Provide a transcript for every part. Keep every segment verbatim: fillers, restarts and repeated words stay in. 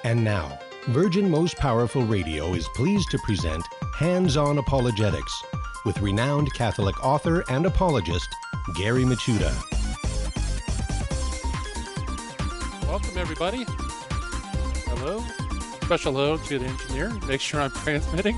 And now, Virgin Most Powerful Radio is pleased to present Hands-On Apologetics with renowned Catholic author and apologist, Gary Michuta. Welcome, everybody. Hello. Special hello to the engineer. Make sure I'm transmitting.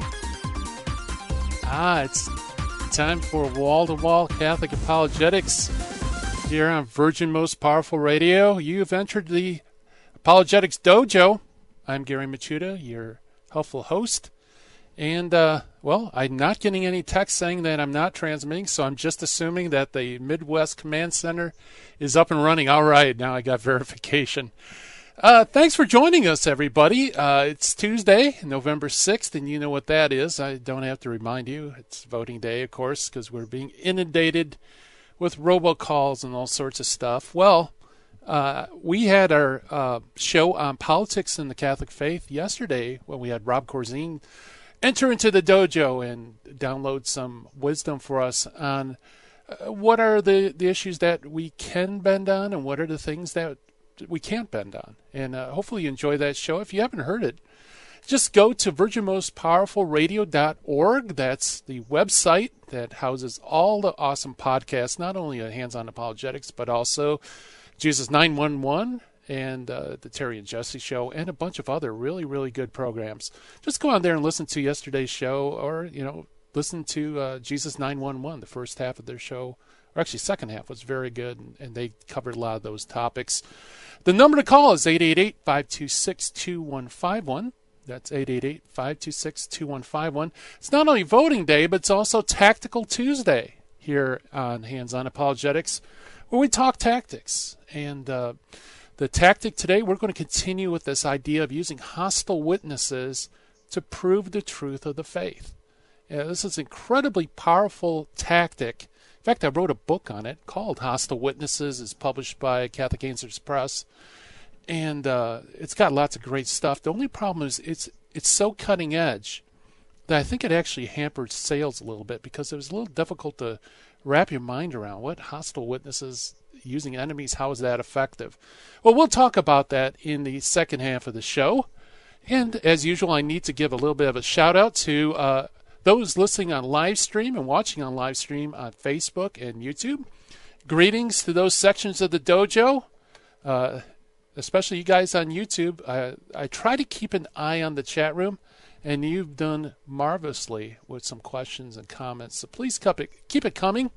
Ah, it's time for wall-to-wall Catholic apologetics here on Virgin Most Powerful Radio. You've entered the Apologetics Dojo. I'm Gary Michuta, your helpful host. And, uh, well, I'm not getting any text saying that I'm not transmitting, so I'm just assuming that the Midwest Command Center is up and running. All right, now I got verification. Uh, thanks for joining us, everybody. Uh, it's Tuesday, November sixth, and you know what that is. I don't have to remind you. It's voting day, of course, because we're being inundated with robocalls and all sorts of stuff. Well, Uh, we had our uh, show on politics and the Catholic faith yesterday when we had Rob Corzine enter into the dojo and download some wisdom for us on uh, what are the, the issues that we can bend on and what are the things that we can't bend on. And uh, hopefully you enjoy that show. If you haven't heard it, just go to virgin most powerful radio dot org. That's the website that houses all the awesome podcasts, not only on Hands-On Apologetics, but also Jesus nine one one and uh, the Terry and Jesse Show and a bunch of other really, really good programs. Just go on there and listen to yesterday's show, or, you know, listen to uh, Jesus nine one one. The first half of their show, or actually second half, was very good, and, and they covered a lot of those topics. The number to call is eight eight eight, five two six, two one five one. That's eight eight eight, five two six, two one five one. It's not only voting day, but it's also Tactical Tuesday here on Hands-On Apologetics, where we talk tactics. And uh, the tactic today, we're going to continue with this idea of using hostile witnesses to prove the truth of the faith. Uh, this is an incredibly powerful tactic. In fact, I wrote a book on it called Hostile Witnesses. It's published by Catholic Answers Press. And uh, it's got lots of great stuff. The only problem is it's it's so cutting edge that I think it actually hampered sales a little bit, because it was a little difficult to wrap your mind around what hostile witnesses, using enemies, how is that effective? Well, we'll talk about that in the second half of the show. And as usual, I need to give a little bit of a shout out to uh, those listening on live stream and watching on live stream on Facebook and YouTube. Greetings to those sections of the dojo, uh, especially you guys on YouTube. I, I try to keep an eye on the chat room, and you've done marvelously with some questions and comments. So please keep it, keep it coming.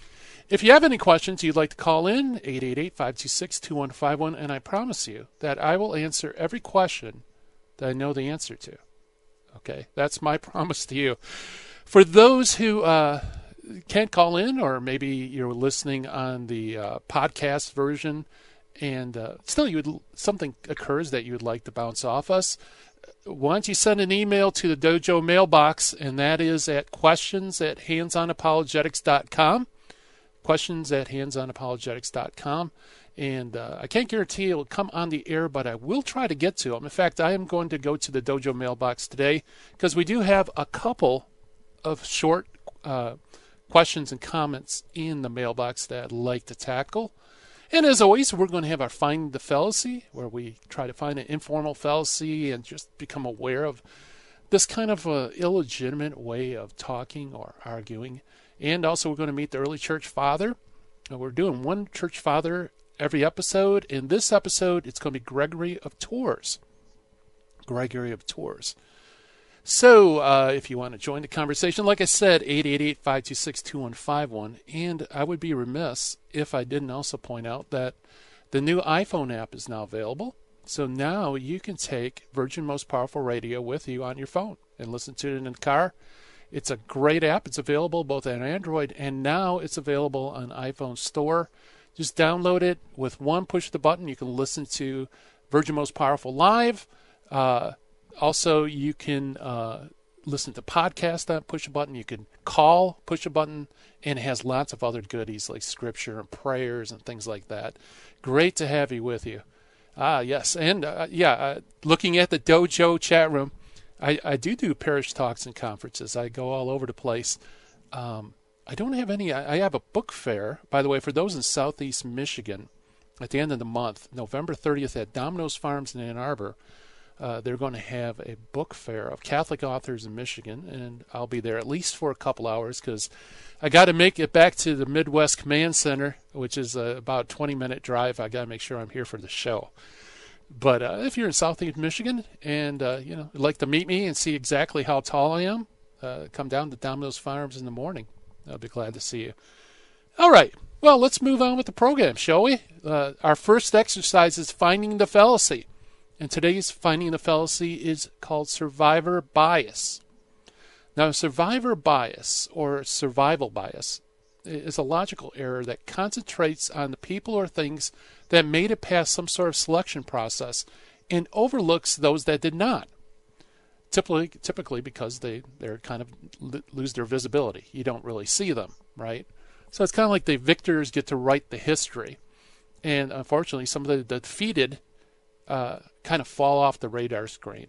If you have any questions you'd like to call in, eight eight eight, five two six, two one five one, and I promise you that I will answer every question that I know the answer to. Okay, that's my promise to you. For those who uh, can't call in, or maybe you're listening on the uh, podcast version, and uh, still you would, something occurs that you would like to bounce off us, why don't you send an email to the dojo mailbox, and that is at questions at hands on apologetics dot com. Questions at hands on apologetics dot com. And uh, I can't guarantee it will come on the air, but I will try to get to them. In fact, I am going to go to the dojo mailbox today, because we do have a couple of short uh, questions and comments in the mailbox that I'd like to tackle. And as always, we're going to have our Find the Fallacy, where we try to find an informal fallacy and just become aware of this kind of uh, illegitimate way of talking or arguing. And also we're going to meet the early church father. And we're doing one church father every episode. In this episode, it's going to be Gregory of Tours. Gregory of Tours. So uh, if you want to join the conversation, like I said, eight eight eight, five two six, two one five one. And I would be remiss if I didn't also point out that the new iPhone app is now available. So now you can take Virgin Most Powerful Radio with you on your phone and listen to it in the car. It's a great app. It's available both on Android, and now it's available on iPhone Store. Just download it. With one push of the button, you can listen to Virgin Most Powerful live. Uh, also, you can uh, listen to podcasts on push a button. You can call, push a button, and it has lots of other goodies like scripture and prayers and things like that. Great to have you with you. Ah, yes. And, uh, yeah, uh, looking at the dojo chat room, I, I do do parish talks and conferences. I go all over the place. Um, I don't have any. I, I have a book fair, by the way, for those in Southeast Michigan at the end of the month, November thirtieth at Domino's Farms in Ann Arbor. uh, they're going to have a book fair of Catholic authors in Michigan, and I'll be there at least for a couple hours because I got to make it back to the Midwest Command Center, which is uh, about a twenty-minute drive. I got to make sure I'm here for the show. But uh, if you're in Southeast Michigan and uh, you know, would like to meet me and see exactly how tall I am, uh, come down to Domino's Farms in the morning. I'll be glad to see you. All right. Well, let's move on with the program, shall we? Uh, our first exercise is Finding the Fallacy. And today's Finding the Fallacy is called Survivor Bias. Now, survivor bias, or survival bias, is a logical error that concentrates on the people or things that made it past some sort of selection process and overlooks those that did not. Typically, typically because they, they're kind of lose their visibility. You don't really see them, right? So it's kind of like the victors get to write the history. And unfortunately, some of the, the defeated uh, kind of fall off the radar screen.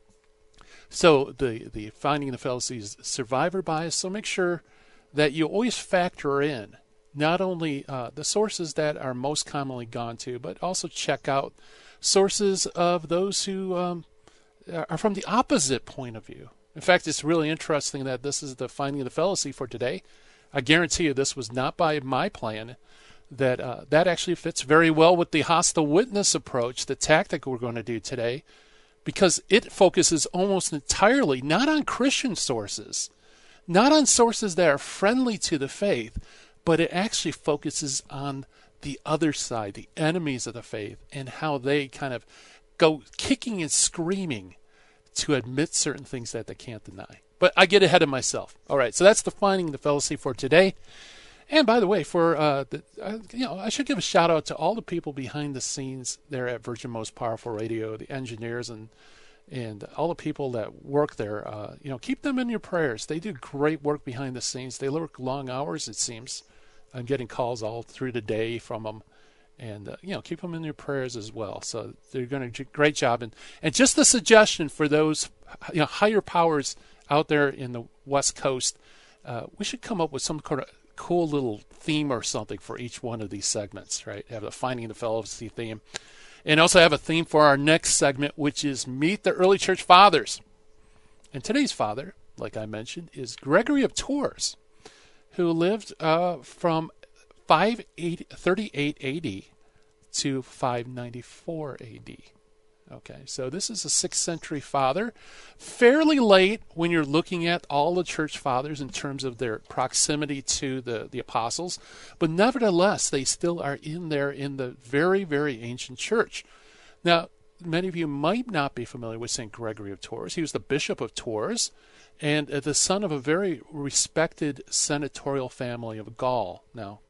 So the, the Finding the Fallacy is survivor bias. So make sure that you always factor in not only uh, the sources that are most commonly gone to, but also check out sources of those who um, are from the opposite point of view. In fact, it's really interesting that this is the Finding the Fallacy for today. I guarantee you this was not by my plan. That uh, that actually fits very well with the hostile witness approach, the tactic we're going to do today, because it focuses almost entirely not on Christian sources, not on sources that are friendly to the faith, but it actually focuses on the other side, the enemies of the faith, and how they kind of go kicking and screaming to admit certain things that they can't deny. But I get ahead of myself. All right, so that's the Finding the Fallacy for today. And by the way, for uh, the, uh, you know, I should give a shout out to all the people behind the scenes there at Virgin Most Powerful Radio, the engineers and and all the people that work there. Uh, you know, keep them in your prayers. They do great work behind the scenes. They work long hours, it seems. I'm getting calls all through the day from them, and uh, you know, keep them in your prayers as well. So they're going to do a great job. And and just a suggestion for those, you know, higher powers out there in the West Coast, uh, we should come up with some kind of cool little theme or something for each one of these segments, right? Have a Finding the Fallacy theme. And also have a theme for our next segment, which is Meet the Early Church Fathers. And today's father, like I mentioned, is Gregory of Tours, who lived uh, from five thirty-eight A D to five ninety-four A D. Okay, so this is a sixth century father, fairly late when you're looking at all the church fathers in terms of their proximity to the, the apostles, but nevertheless, they still are in there in the very, very ancient church. Now, many of you might not be familiar with Saint Gregory of Tours. He was the bishop of Tours and the son of a very respected senatorial family of Gaul. Now,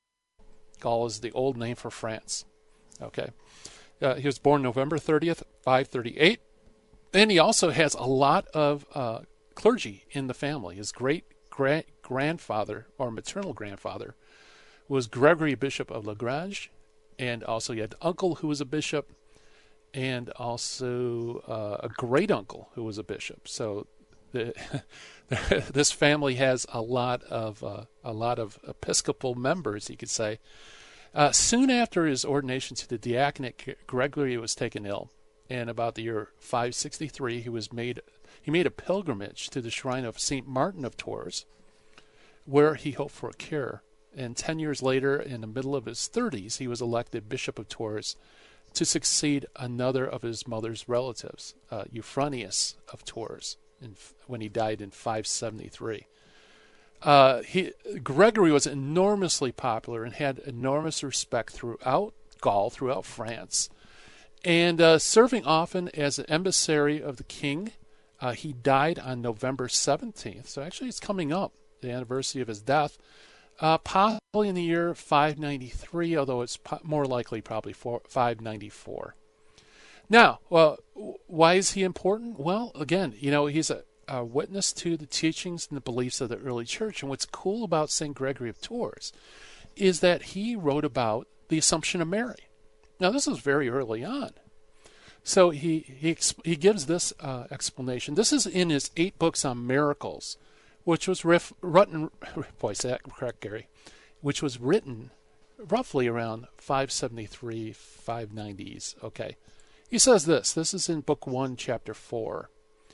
Gaul is the old name for France. Okay. Uh, he was born November thirtieth, five thirty-eight, and he also has a lot of uh, clergy in the family. His great-grandfather, or maternal grandfather, was Gregory, Bishop of Lagrange, and also he had an uncle who was a bishop, and also uh, a great-uncle who was a bishop. So the, this family has a lot of uh, a lot of Episcopal members, you could say. Uh, soon after his ordination to the diaconate, Gregory was taken ill, and about the year five sixty-three, he was made he made a pilgrimage to the shrine of Saint Martin of Tours, where he hoped for a cure. And ten years later, in the middle of his thirties, he was elected Bishop of Tours to succeed another of his mother's relatives, uh, Euphronius of Tours, in, when he died in five seventy-three. Uh, he, Gregory was enormously popular and had enormous respect throughout Gaul, throughout France, and uh, serving often as an emissary of the king. Uh, he died on November seventeenth, so actually it's coming up, the anniversary of his death, uh, possibly in the year five ninety-three, although it's po- more likely probably for five ninety-four. Now, well, why is he important? Well, again, you know, he's a a witness to the teachings and the beliefs of the early church. And what's cool about Saint Gregory of Tours is that he wrote about the Assumption of Mary. Now, this is very early on. So he he, he gives this uh, explanation. This is in his eight books on miracles, which was riff, written, boy, say that correct, Gary, which was written roughly around five seventy-three, five nineties, okay. He says this. This is in Book one, Chapter four.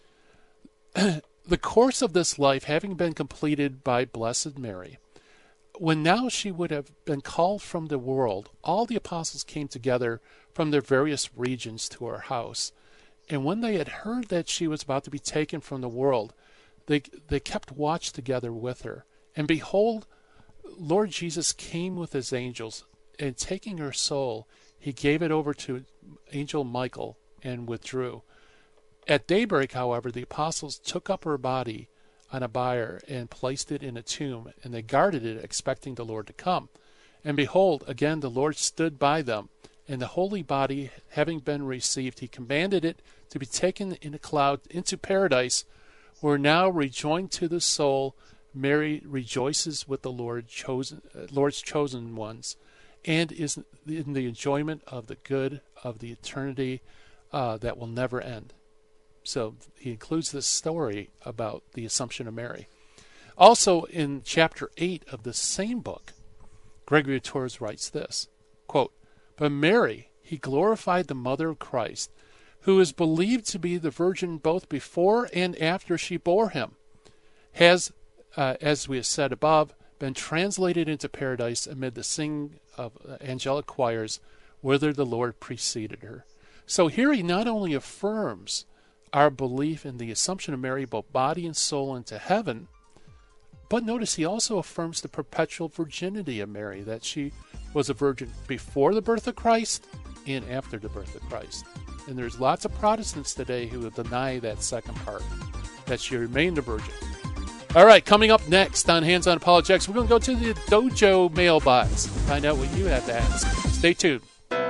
The course of this life having been completed by Blessed Mary, when now she would have been called from the world, all the apostles came together from their various regions to her house. And when they had heard that she was about to be taken from the world, they they kept watch together with her. And behold, Lord Jesus came with his angels, and taking her soul, he gave it over to Angel Michael and withdrew. At daybreak, however, the apostles took up her body on a bier and placed it in a tomb, and they guarded it, expecting the Lord to come. And behold, again the Lord stood by them, and the holy body having been received, he commanded it to be taken in a cloud into paradise, where now rejoined to the soul, Mary rejoices with the Lord chosen, uh, Lord's chosen ones, and is in the enjoyment of the good of the eternity uh, that will never end. So he includes this story about the Assumption of Mary. Also in chapter eight of the same book, Gregory of Tours writes this, quote, "But Mary, he glorified the mother of Christ, who is believed to be the virgin both before and after she bore him, has, uh, as we have said above, been translated into paradise amid the singing of angelic choirs, whither the Lord preceded her." So here he not only affirms our belief in the Assumption of Mary, both body and soul, into heaven, but notice he also affirms the perpetual virginity of Mary, that she was a virgin before the birth of Christ and after the birth of Christ. And there's lots of Protestants today who will deny that second part, that she remained a virgin. All right, coming up next on Hands On Apologetics, we're going to go to the Dojo mailbox and find out what you have to ask. Stay tuned.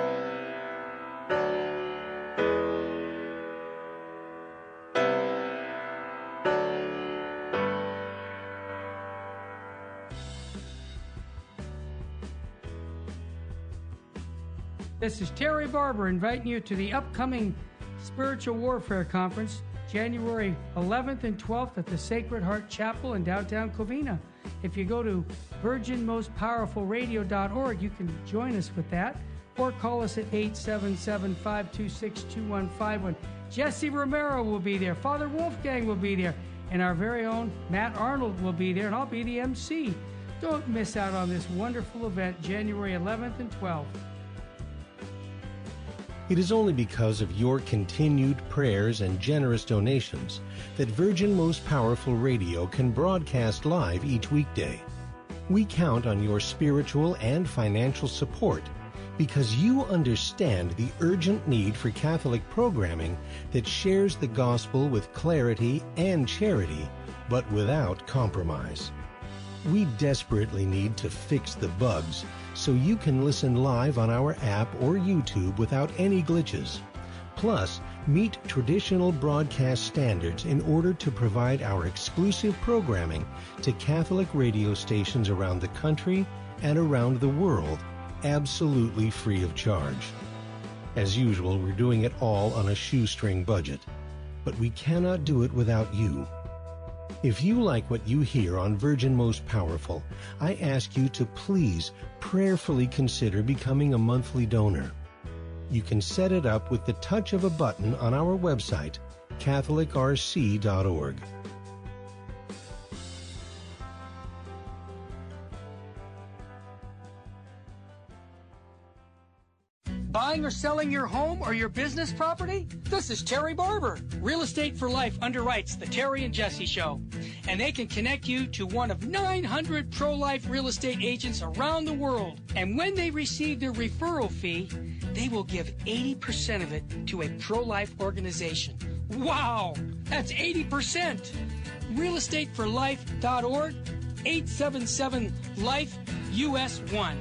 This is Terry Barber inviting you to the upcoming Spiritual Warfare Conference, January eleventh and twelfth at the Sacred Heart Chapel in downtown Covina. If you go to virgin most powerful radio dot org, you can join us with that, or call us at eight seven seven, five two six, two one five one. Jesse Romero will be there, Father Wolfgang will be there, and our very own Matt Arnold will be there, and I'll be the M C. Don't miss out on this wonderful event, January eleventh and twelfth. It is only because of your continued prayers and generous donations that Virgin Most Powerful Radio can broadcast live each weekday. We count on your spiritual and financial support because you understand the urgent need for Catholic programming that shares the gospel with clarity and charity, but without compromise. We desperately need to fix the bugs so you can listen live on our app or YouTube without any glitches. Plus, meet traditional broadcast standards in order to provide our exclusive programming to Catholic radio stations around the country and around the world, absolutely free of charge. As usual, we're doing it all on a shoestring budget, but we cannot do it without you. If you like what you hear on Virgin Most Powerful, I ask you to please prayerfully consider becoming a monthly donor. You can set it up with the touch of a button on our website, catholic r c dot org. Buying or selling your home or your business property? This is Terry Barber. Real Estate for Life underwrites the Terry and Jesse Show, and they can connect you to one of nine hundred pro-life real estate agents around the world. And when they receive their referral fee, they will give eighty percent of it to a pro-life organization. Wow, that's eighty percent. real estate for life dot org, eight seven seven, life U S one.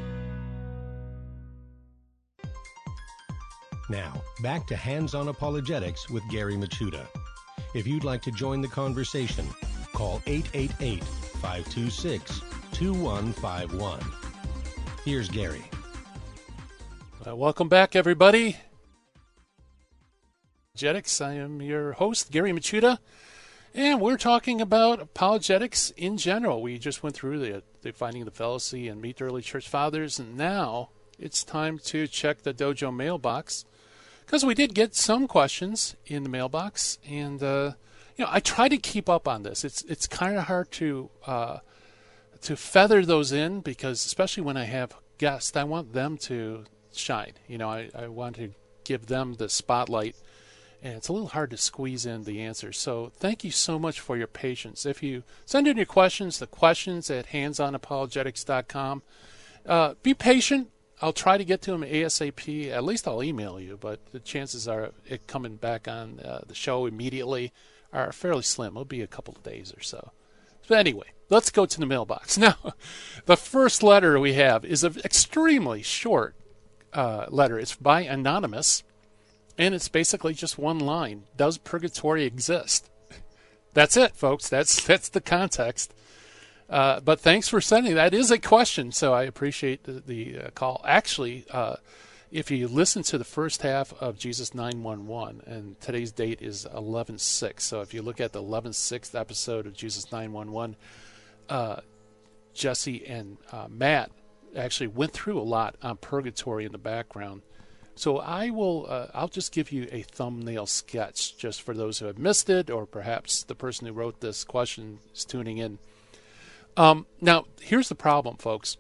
Now, back to Hands On Apologetics with Gary Machuda. If you'd like to join the conversation, call eight eight eight, five two six, two one five one. Here's Gary. Uh, welcome back, everybody. Apologetics. I am your host, Gary Machuda, and we're talking about apologetics in general. We just went through the, the Finding the Fallacy and Meet the Early Church Fathers, and now it's time to check the Dojo mailbox. because we did get some questions in the mailbox, and uh, you know, I try to keep up on this. It's it's kind of hard to uh, to feather those in, because especially when I have guests, I want them to shine. You know, I, I want to give them the spotlight, and it's a little hard to squeeze in the answers. So thank you so much for your patience. If you send in your questions, the questions at hands on apologetics dot com. Uh, be patient. I'll try to get to them ASAP. At least I'll email you, but the chances are it coming back on uh, the show immediately are fairly slim. It'll be a couple of days or so. But anyway, let's go to the mailbox. Now, the first letter we have is an extremely short uh, letter. It's by Anonymous, and it's basically just one line. Does purgatory exist? That's it, folks. That's that's the context. Uh, but thanks for sending. That is a question, so I appreciate the, the uh, call. Actually, uh, if you listen to the first half of Jesus nine one one, and today's date is eleven six, so if you look at the eleven six episode of Jesus nine one one, uh, Jesse and uh, Matt actually went through a lot on purgatory in the background. So I will, uh, I'll just give you a thumbnail sketch just for those who have missed it, or perhaps the person who wrote this question is tuning in. Um, now, here's the problem, folks.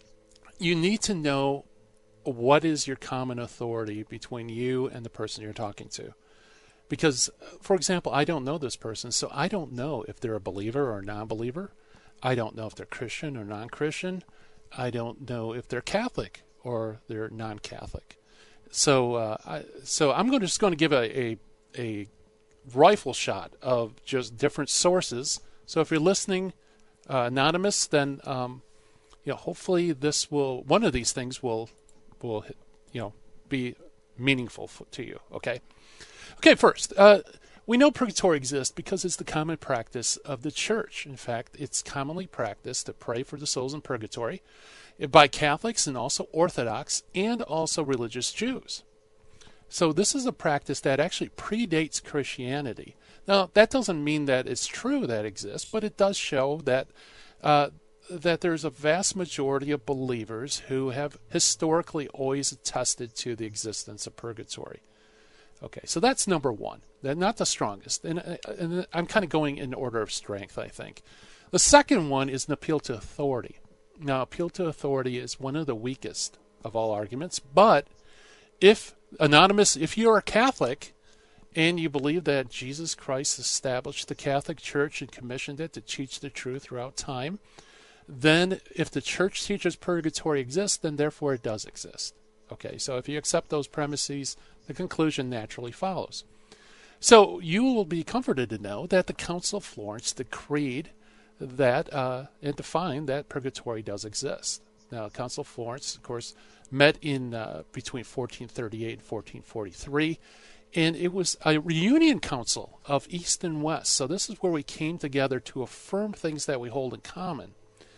You need to know what is your common authority between you and the person you're talking to. Because, for example, I don't know this person, so I don't know if they're a believer or a non-believer. I don't know if they're Christian or non-Christian. I don't know if they're Catholic or they're non-Catholic. So, uh, I, so I'm going to, just going to give a, a a rifle shot of just different sources. So if you're listening, uh, Anonymous, then um, you know, hopefully this will, one of these things will will you know be meaningful for, to you. Okay. Okay. First, uh, we know purgatory exists because it's the common practice of the church. In fact, it's commonly practiced to pray for the souls in purgatory by Catholics and also Orthodox and also religious Jews. So this is a practice that actually predates Christianity. Now, that doesn't mean that it's true that it exists, but it does show that uh, that there's a vast majority of believers who have historically always attested to the existence of purgatory. Okay, so that's number one. They're not the strongest. And, and I'm kind of going in order of strength, I think. The second one is an appeal to authority. Now, appeal to authority is one of the weakest of all arguments, but if, Anonymous, if you're a Catholic and you believe that Jesus Christ established the Catholic Church and commissioned it to teach the truth throughout time, then if the church teaches purgatory exists, then therefore it does exist. Okay, so if you accept those premises, the conclusion naturally follows. So you will be comforted to know that the Council of Florence decreed that uh, and defined that purgatory does exist. Now, Council of Florence, of course, met in uh, between fourteen thirty-eight and fourteen forty-three, and it was a reunion council of East and West. So this is where we came together to affirm things that we hold in common.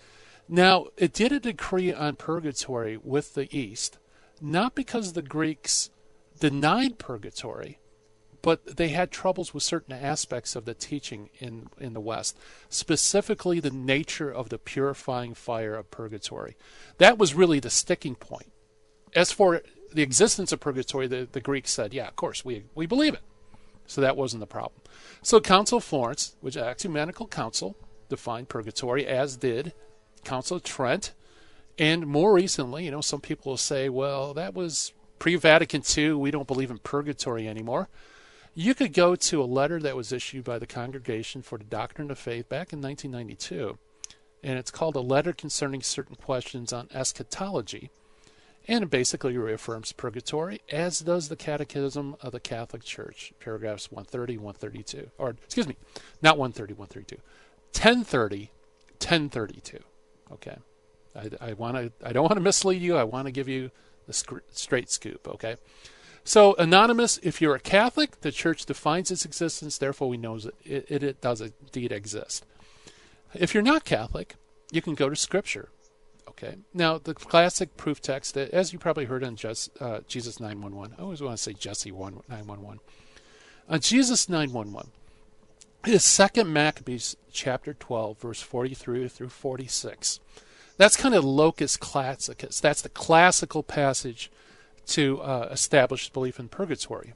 Now, it did a decree on purgatory with the East, not because the Greeks denied purgatory, but they had troubles with certain aspects of the teaching in, in the West, specifically the nature of the purifying fire of purgatory. That was really the sticking point. As for the existence of purgatory, the, the Greeks said, yeah, of course, we we believe it. So that wasn't the problem. So Council of Florence, which is an ecumenical council, defined purgatory, as did Council of Trent. And more recently, you know, some people will say, well, that was pre-Vatican Two. We don't believe in purgatory anymore. You could go to a letter that was issued by the Congregation for the Doctrine of Faith back in nineteen ninety-two, and it's called A Letter Concerning Certain Questions on Eschatology, and it basically reaffirms purgatory, as does the Catechism of the Catholic Church, paragraphs one thirty, one thirty-two, or excuse me, not one thirty, one thirty-two, ten thirty, ten thirty-two. Okay, I, I want to. I don't want to mislead you. I want to give you the sc- straight scoop. Okay. So, Anonymous, if you're a Catholic, the Church defines its existence, therefore we know it, it, it does indeed exist. If you're not Catholic, you can go to Scripture. Okay. Now, the classic proof text, as you probably heard on Just, uh, Jesus nine one one, I always want to say Jesse nine one one. On Jesus nine one one, is Second Maccabees chapter twelve, verse forty-three through forty-six. That's kind of locus classicus. That's the classical passage to uh, establish belief in purgatory.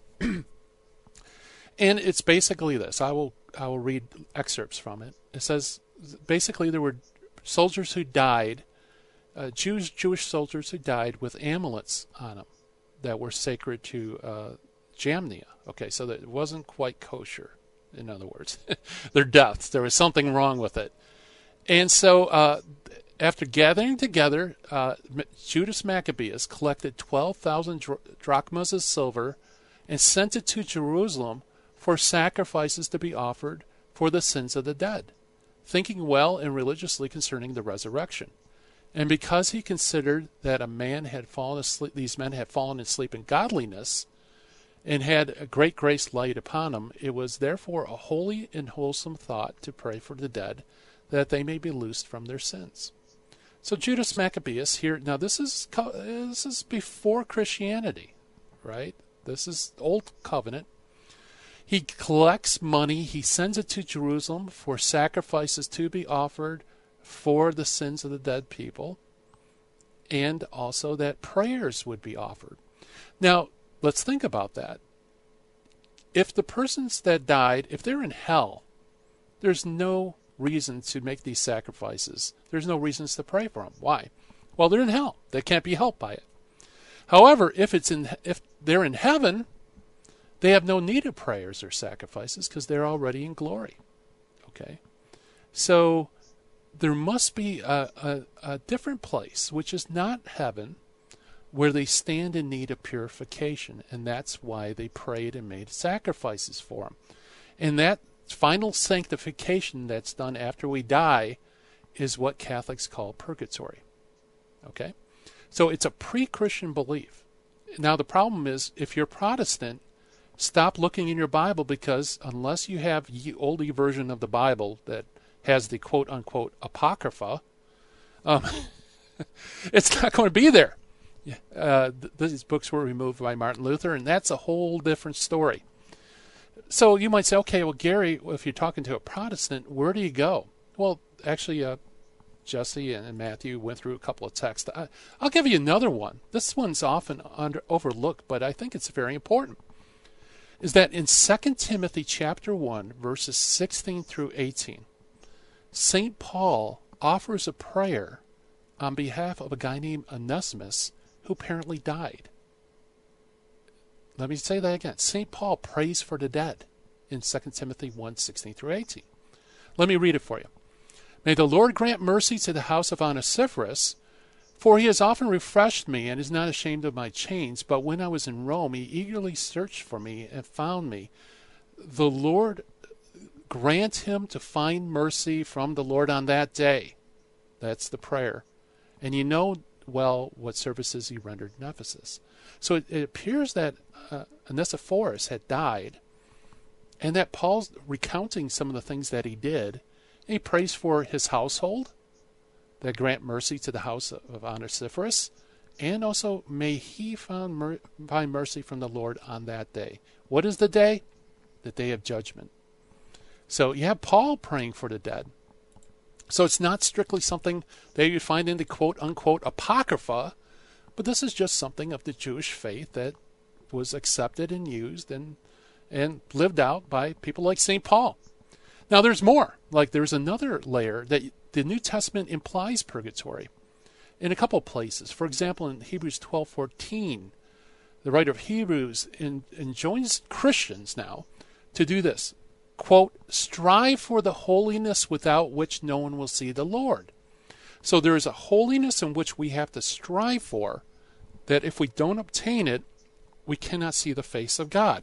And it's basically this. I will I will read excerpts from it. It says, basically there were soldiers who died, uh, Jews, Jewish soldiers who died with amulets on them that were sacred to uh, Jamnia. Okay, so that it wasn't quite kosher, in other words. Their deaths. There was something wrong with it. And so uh, after gathering together, uh, Judas Maccabeus collected twelve thousand dr- drachmas of silver and sent it to Jerusalem for sacrifices to be offered for the sins of the dead, thinking well and religiously concerning the resurrection. And because he considered that a man had fallen asleep, these men had fallen asleep in godliness, and had a great grace light upon them, it was therefore a holy and wholesome thought to pray for the dead, that they may be loosed from their sins. So Judas Maccabeus here, now this is this is before Christianity, right? This is Old Covenant. He collects money, he sends it to Jerusalem for sacrifices to be offered for the sins of the dead people, and also that prayers would be offered. Now, let's think about that. If the persons that died, if they're in hell, there's no reason to make these sacrifices. There's no reasons to pray for them. Why? Well, they're in hell. They can't be helped by it. However, if it's in, if they're in heaven, they have no need of prayers or sacrifices because they're already in glory. Okay? So there must be a, a, a different place, which is not heaven, where they stand in need of purification. And that's why they prayed and made sacrifices for them. And that final sanctification that's done after we die is what Catholics call purgatory. Okay? So it's a pre-Christian belief. Now the problem is, if you're Protestant, stop looking in your Bible, because unless you have the old version of the Bible that has the quote-unquote apocrypha, um, it's not going to be there. Uh, th- these books were removed by Martin Luther, and that's a whole different story. So you might say, okay, well, Gary, if you're talking to a Protestant, where do you go? Well, actually, uh, Jesse and Matthew went through a couple of texts. I, I'll give you another one. This one's often under, overlooked, but I think it's very important. Is that in Second Timothy chapter one, verses sixteen through eighteen, Saint Paul offers a prayer on behalf of a guy named Onesimus who apparently died. Let me say that again. Saint Paul prays for the dead in Second Timothy one, sixteen through eighteen. Let me read it for you. May the Lord grant mercy to the house of Onesiphorus, for he has often refreshed me and is not ashamed of my chains, but when I was in Rome, he eagerly searched for me and found me. The Lord grant him to find mercy from the Lord on that day. That's the prayer. And you know well what services he rendered in Ephesus. So it, it appears that uh, Onesiphorus had died, and that Paul's recounting some of the things that he did, and he prays for his household, that grant mercy to the house of Onesiphorus, and also may he find, mer- find mercy from the Lord on that day. What is the day? The day of judgment. So you have Paul praying for the dead. So it's not strictly something that you find in the quote-unquote apocrypha, but this is just something of the Jewish faith that was accepted and used and and lived out by people like Saint Paul. Now there's more. Like there's another layer that the New Testament implies purgatory in a couple places. For example, in Hebrews twelve fourteen, the writer of Hebrews in, enjoins Christians now to do this. Quote, strive for the holiness without which no one will see the Lord. So there is a holiness in which we have to strive for, that if we don't obtain it, we cannot see the face of God.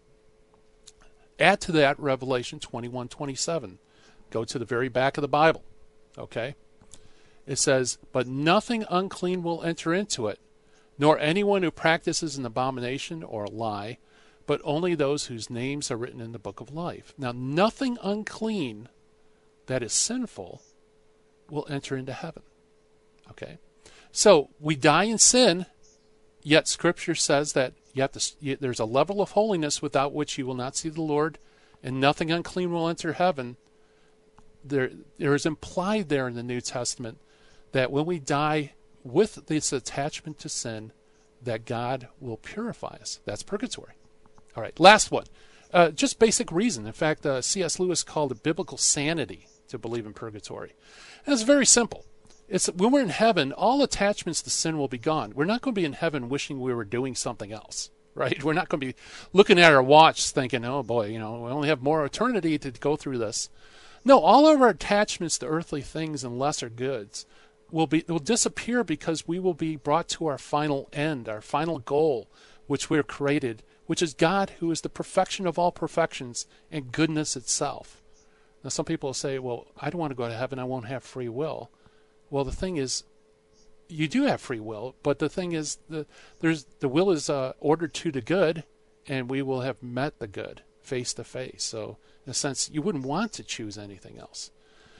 Add to that Revelation twenty-one twenty-seven. Go to the very back of the Bible. Okay? It says, but nothing unclean will enter into it, nor anyone who practices an abomination or a lie, but only those whose names are written in the book of life. Now, nothing unclean that is sinful will enter into heaven. Okay? So, we die in sin, yet Scripture says that you have to, you, there's a level of holiness without which you will not see the Lord, and nothing unclean will enter heaven. There, there is implied there in the New Testament that when we die with this attachment to sin, that God will purify us. That's purgatory. All right, last one. Uh, just basic reason. In fact, uh, C S Lewis called it biblical sanity to believe in purgatory. And it's very simple. It's when we're in heaven, all attachments to sin will be gone. We're not going to be in heaven wishing we were doing something else, right? We're not going to be looking at our watch thinking, oh boy, you know, we only have more eternity to go through this. No, all of our attachments to earthly things and lesser goods will be will disappear because we will be brought to our final end, our final goal, which we're created, which is God, who is the perfection of all perfections and goodness itself. Now, some people say, well, I don't want to go to heaven. I won't have free will. Well, the thing is, you do have free will, but the thing is, the there's the will is uh, ordered to the good, and we will have met the good face to face. So, in a sense, you wouldn't want to choose anything else.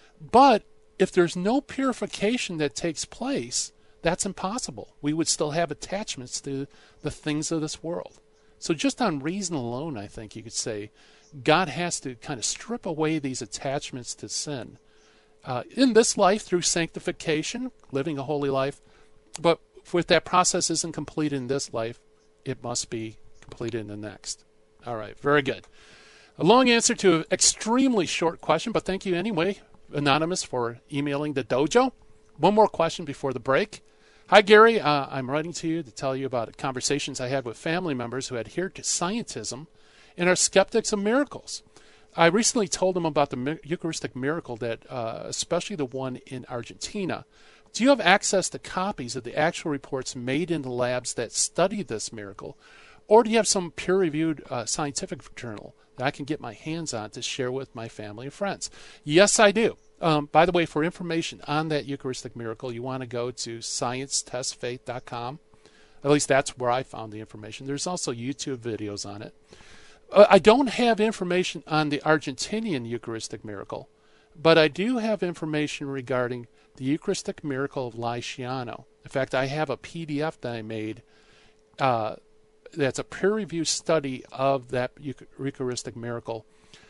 But if there's no purification that takes place, that's impossible. We would still have attachments to the things of this world. So just on reason alone, I think you could say God has to kind of strip away these attachments to sin uh, in this life through sanctification, living a holy life. But if that process isn't completed in this life, it must be completed in the next. All right, very good. A long answer to an extremely short question, but thank you anyway, Anonymous, for emailing the dojo. One more question before the break. Hi, Gary. Uh, I'm writing to you to tell you about conversations I had with family members who adhere to scientism and are skeptics of miracles. I recently told them about the Eucharistic miracle, that, uh, especially the one in Argentina. Do you have access to copies of the actual reports made in the labs that study this miracle? Or do you have some peer-reviewed uh, scientific journal that I can get my hands on to share with my family and friends? Yes, I do. Um, by the way, for information on that Eucharistic miracle, you want to go to science test faith dot com. At least that's where I found the information. There's also YouTube videos on it. Uh, I don't have information on the Argentinian Eucharistic miracle, but I do have information regarding the Eucharistic miracle of Laiciano. In fact, I have a P D F that I made uh, that's a peer-reviewed study of that Eucharistic miracle.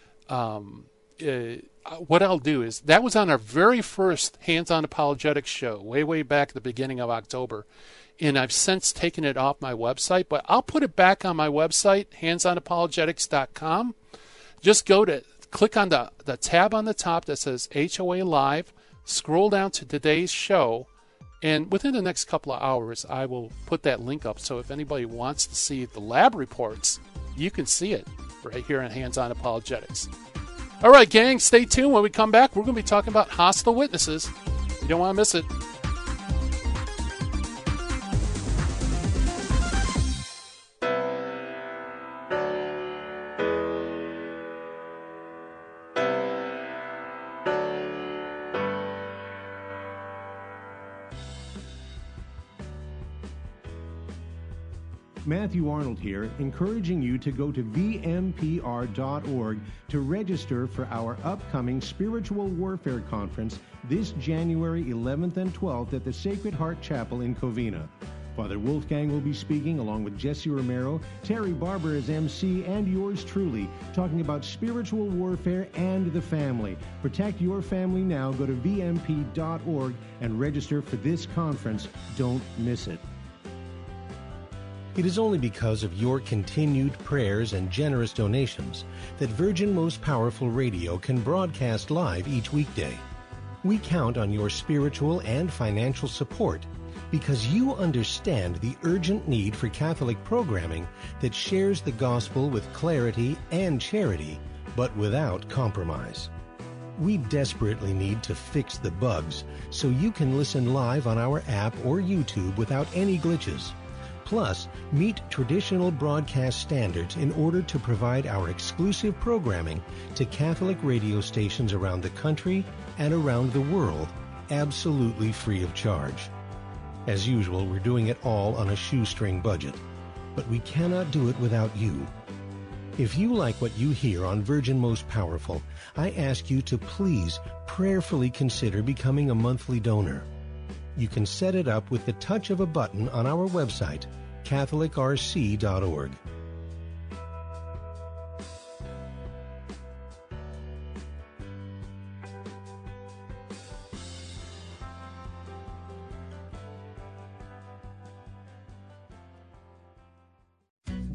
Um, uh, what I'll do is, that was on our very first Hands-On Apologetics show, way, way back at the beginning of October. And I've since taken it off my website, but I'll put it back on my website, hands on apologetics dot com. Just go to, click on the, the tab on the top that says H O A Live, scroll down to today's show, and within the next couple of hours, I will put that link up. So if anybody wants to see the lab reports, you can see it right here on Hands On Apologetics. All right, gang, stay tuned. When we come back, we're going to be talking about hostile witnesses. You don't want to miss it. Matthew Arnold here, encouraging you to go to v m p r dot org to register for our upcoming Spiritual Warfare Conference this January eleventh and twelfth at the Sacred Heart Chapel in Covina. Father Wolfgang will be speaking along with Jesse Romero, Terry Barber as M C, and yours truly, talking about spiritual warfare and the family. Protect your family now. Go to v m p dot org and register for this conference. Don't miss it. It is only because of your continued prayers and generous donations that Virgin Most Powerful Radio can broadcast live each weekday. We count on your spiritual and financial support because you understand the urgent need for Catholic programming that shares the gospel with clarity and charity, but without compromise. We desperately need to fix the bugs so you can listen live on our app or YouTube without any glitches. Plus, meet traditional broadcast standards in order to provide our exclusive programming to Catholic radio stations around the country and around the world, absolutely free of charge. As usual, we're doing it all on a shoestring budget, but we cannot do it without you. If you like what you hear on Virgin Most Powerful, I ask you to please prayerfully consider becoming a monthly donor. You can set it up with the touch of a button on our website, catholic r c dot org.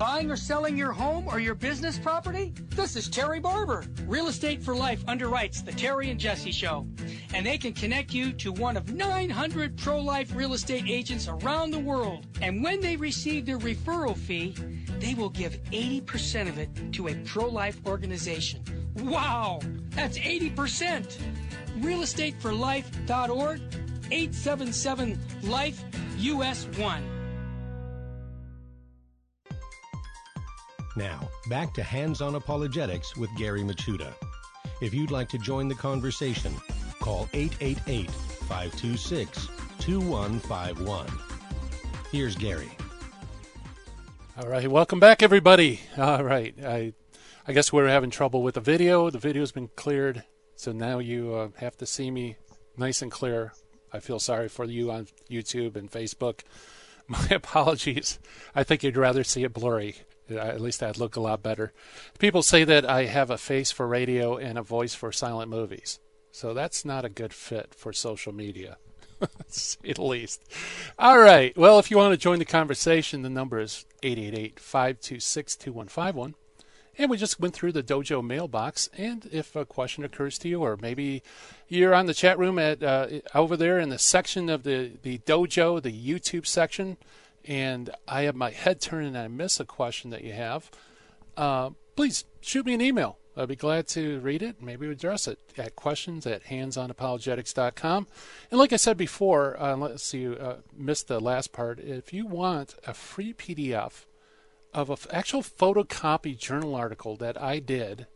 buying or selling your home or your business property? This is Terry Barber. Real Estate for Life underwrites the Terry and Jesse Show, and they can connect you to one of nine hundred pro-life real estate agents around the world. And when they receive their referral fee, they will give eighty percent of it to a pro-life organization. Wow, that's eighty percent. real estate for life dot org, eight seven seven life U S one. Now, back to Hands-On Apologetics with Gary Michuta. If you'd like to join the conversation, call eight eight eight, five two six, two one five one. Here's Gary. All right, welcome back, everybody. All right, I I guess we're having trouble with the video. The video's been cleared, so now you uh, have to see me nice and clear. I feel sorry for you on YouTube and Facebook. My apologies. I think you'd rather see it blurry. At least that'd look a lot better. People say that I have a face for radio and a voice for silent movies. So that's not a good fit for social media, to say the least. All right. Well, if you want to join the conversation, the number is eight eight eight, five two six, two one five one. And we just went through the Dojo mailbox. And if a question occurs to you, or maybe you're on the chat room at uh, over there in the section of the, the Dojo, the YouTube section, and I have my head turned and I miss a question that you have, uh, please shoot me an email. I'd be glad to read it and maybe address it at questions at hands on apologetics dot com. And like I said before, uh, unless you uh, missed the last part, if you want a free P D F of an actual photocopied journal article that I did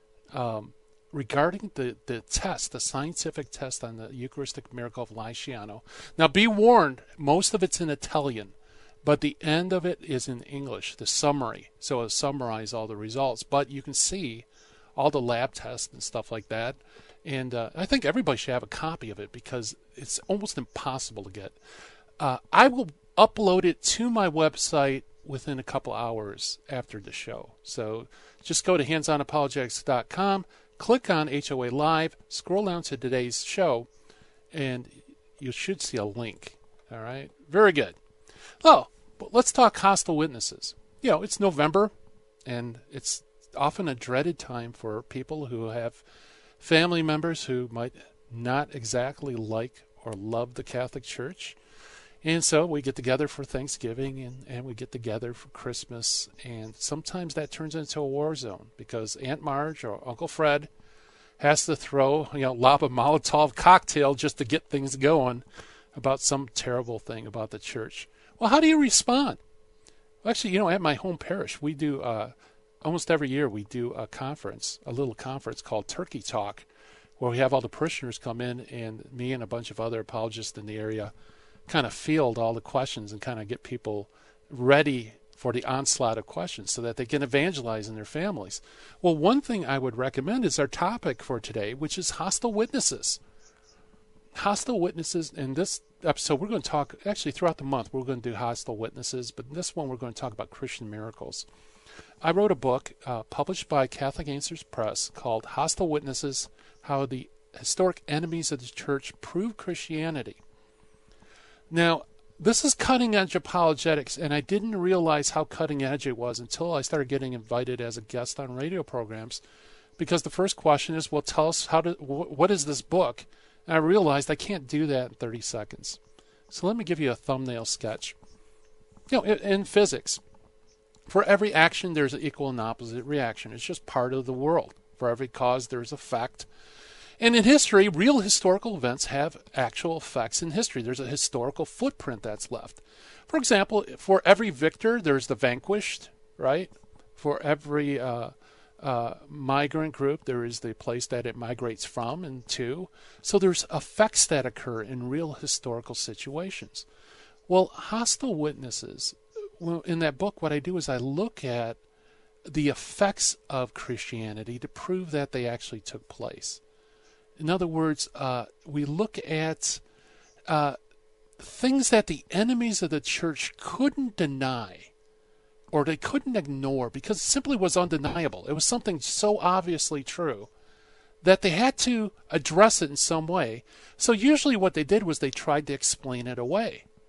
um, regarding the, the test, the scientific test on the Eucharistic miracle of Laiciano. Now be warned, most of it's in Italian, but the end of it is in English, the summary. So it'll summarize all the results. But you can see all the lab tests and stuff like that. And uh, I think everybody should have a copy of it because it's almost impossible to get. Uh, I will upload it to my website within a couple hours after the show. So just go to hands on apologetics dot com, click on H O A Live, scroll down to today's show, and you should see a link. All right? Very good. Oh, but let's talk hostile witnesses. You know, it's November, and it's often a dreaded time for people who have family members who might not exactly like or love the Catholic Church. And so we get together for Thanksgiving, and, and we get together for Christmas, and sometimes that turns into a war zone because Aunt Marge or Uncle Fred has to throw, you know, lob a Molotov cocktail just to get things going about some terrible thing about the church. Well, how do you respond? Well, actually, you know, at my home parish, we do, uh, almost every year, we do a conference, a little conference called Turkey Talk, where we have all the parishioners come in, and me and a bunch of other apologists in the area kind of field all the questions and kind of get people ready for the onslaught of questions so that they can evangelize in their families. Well, one thing I would recommend is our topic for today, which is hostile witnesses. Hostile witnesses, in this episode, we're going to talk, actually throughout the month, we're going to do hostile witnesses, but in this one, we're going to talk about Christian miracles. I wrote a book uh, published by Catholic Answers Press called Hostile Witnesses, How the Historic Enemies of the Church Prove Christianity. Now, this is cutting-edge apologetics, and I didn't realize how cutting-edge it was until I started getting invited as a guest on radio programs, because the first question is, well, tell us, how to, what is this book? And I realized I can't do that in thirty seconds. So let me give you a thumbnail sketch. You know, in, in physics, for every action, there's an equal and opposite reaction. It's just part of the world. For every cause, there's effect. And in history, real historical events have actual effects in history. There's a historical footprint that's left. For example, for every victor, there's the vanquished, right? For every uh, uh, migrant group, there is the place that it migrates from and to. So there's effects that occur in real historical situations. Well, hostile witnesses, well, in that book, what I do is I look at the effects of Christianity to prove that they actually took place. In other words, uh, we look at uh, things that the enemies of the church couldn't deny or they couldn't ignore because it simply was undeniable. It was something so obviously true that they had to address it in some way. So usually what they did was they tried to explain it away.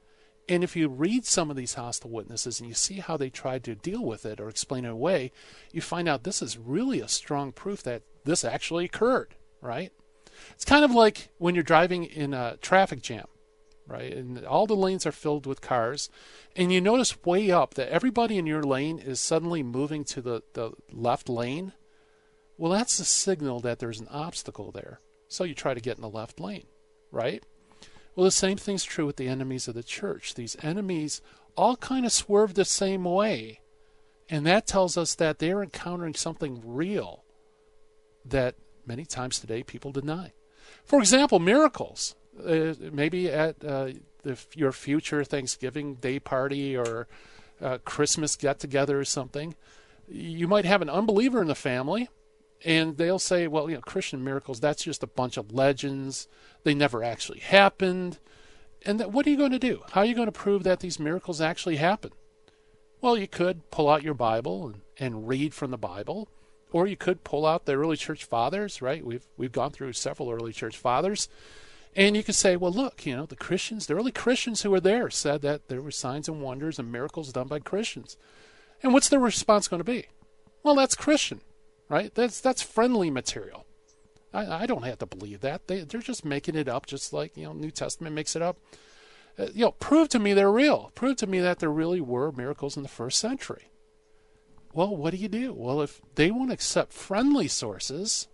And if you read some of these hostile witnesses and you see how they tried to deal with it or explain it away, you find out this is really a strong proof that this actually occurred, right? It's kind of like when you're driving in a traffic jam, right? And all the lanes are filled with cars, and you notice way up that everybody in your lane is suddenly moving to the, the left lane. Well, that's a signal that there's an obstacle there. So you try to get in the left lane, right? Well, the same thing's true with the enemies of the church. These enemies all kind of swerve the same way. And that tells us that they're encountering something real that many times today people deny. For example, miracles. Uh, maybe at uh, the, your future Thanksgiving Day party or uh, Christmas get-together or something, you might have an unbeliever in the family, and they'll say, well, you know, Christian miracles, that's just a bunch of legends. They never actually happened. And that, what are you going to do? How are you going to prove that these miracles actually happen? Well, you could pull out your Bible and, and read from the Bible, or you could pull out the early church fathers, right? We've we've gone through several early church fathers, and you could say, well, look, you know, the Christians, the early Christians who were there said that there were signs and wonders and miracles done by Christians. And what's their response going to be? Well, that's Christian, right? That's that's friendly material. I, I don't have to believe that. They, they're just making it up, just like, you know, New Testament makes it up. Uh, you know, prove to me they're real. Prove to me that there really were miracles in the first century. Well, what do you do? Well, if they won't accept friendly sources,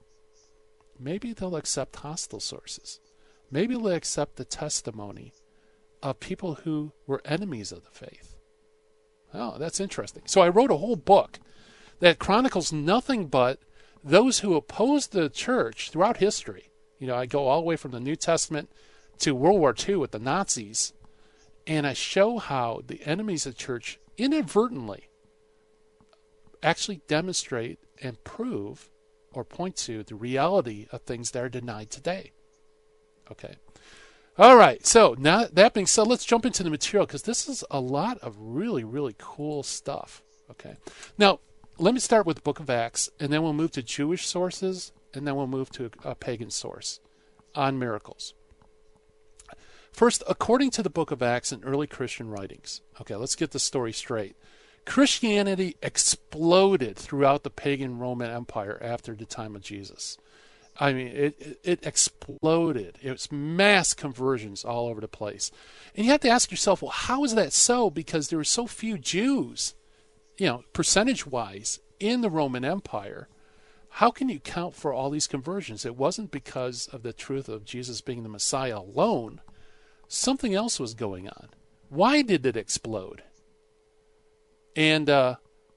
maybe they'll accept hostile sources. Maybe they'll accept the testimony of people who were enemies of the faith. Oh, that's interesting. So I wrote a whole book that chronicles nothing but those who opposed the church throughout history. You know, I go all the way from the New Testament to World War Two with the Nazis, and I show how the enemies of the church inadvertently actually demonstrate and prove or point to the reality of things that are denied today. Okay. All right. So now that being said, let's jump into the material, because this is a lot of really, really cool stuff. Okay. Now, let me start with the book of Acts, and then we'll move to Jewish sources, and then we'll move to a pagan source on miracles. First, according to the book of Acts and early Christian writings, okay, let's get the story straight. Christianity exploded throughout the pagan Roman Empire after the time of Jesus. I mean, it, it, it exploded. It was mass conversions all over the place. And you have to ask yourself, well, how is that so? Because there were so few Jews, you know, percentage-wise, in the Roman Empire. How can you count for all these conversions? It wasn't because of the truth of Jesus being the Messiah alone. Something else was going on. Why did it explode? And uh,